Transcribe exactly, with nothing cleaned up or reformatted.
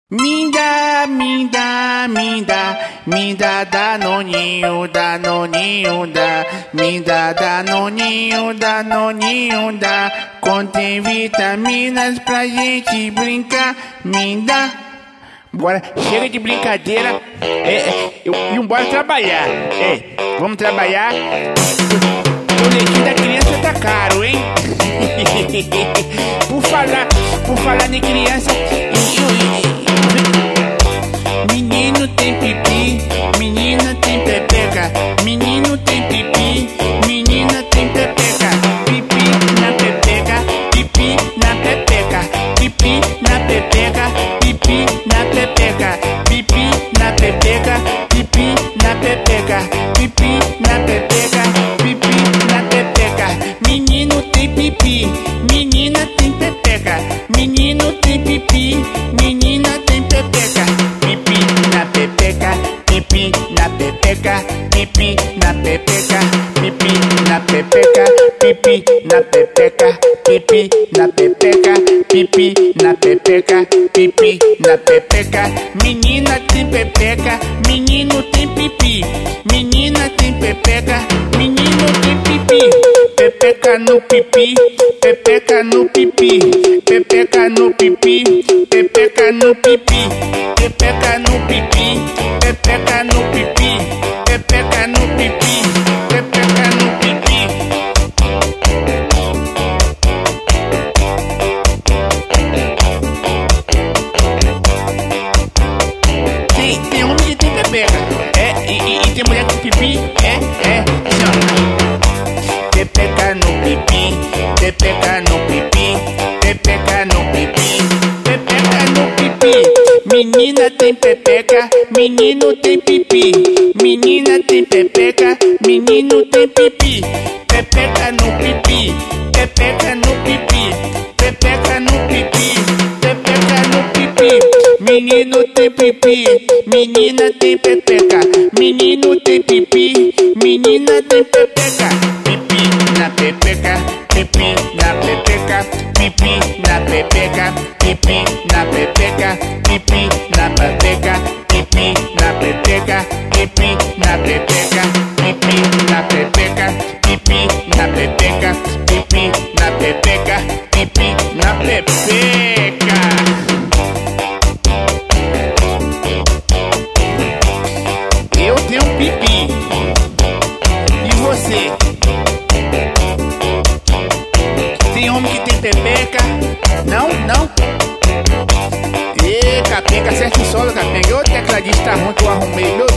Me dá, me dá, me dá, me dá danoninho, danoninho, dá. Me dá danoninho, danoninho, dá. Contém vitaminas pra gente brincar. Me dá. Bora, chega de brincadeira. É, é, e bora trabalhar. É, vamos trabalhar. O leitinho da criança tá caro, hein? Por falar, por falar em criança, menino tem pipi, menina tem pepeca, menino tem pipi, menina tem pepeca, pipi na pepeca, pipi na pepeca, pipi na pepeca, pipi na pepeca, pipi na pepeca, pipi na pepeca, pipi na pepeca, pipi na pepeca, menino tem pipi, menina tem pepeca, menino tem pipi, menina tem pepeca, pipi na pepeca, pipi na pepeca, pipi na pepeca, pipi na pepeca, pipi na pepeca, pipi na pepeca, pipi na pepeca, pipi na pepeca, menina tem pepeca, menino tem pipi, menina tem pepeca, menino tem pipi, pepeca no pipi, pepeca no pipi, pepeca no pipi, pepeca no pipi, pepeca no pipi, pepeca no pipi, pepeca no pipi, pepeca no pipi. Tem, tem homem que tem pepeca, é, e, e, e tem mulher com pipi, é, é, assim, pepeca no pipi, pepeca no pipi, pepeca no pipi, pepeca no pipi. Menina tem pepeca, menino tem pipi, menina tem pepeca, menino tem pipi, pepeca no pipi, pepeca no pipi, pepeca no pipi, pepeca no pipi. Menino tem pipi, menina tem pepeca, menino tem pipi, menina tem pepeca, pipi na pepeca, pipi na pepeca, pipi na pepeca, pipi na pepeca, pipi na pepeca, pipi na pepeca, pipi na pepeca, pipi na pepeca, pipi na pepeca, pipi na pepeca, pipi na pepeca. Eu tenho um pipi. E você? Tem homem que tem pepeca? Não? Não? Ê, capenga, acerta o solo, capenga. Ô, tecladista ruim que eu arrumei, meu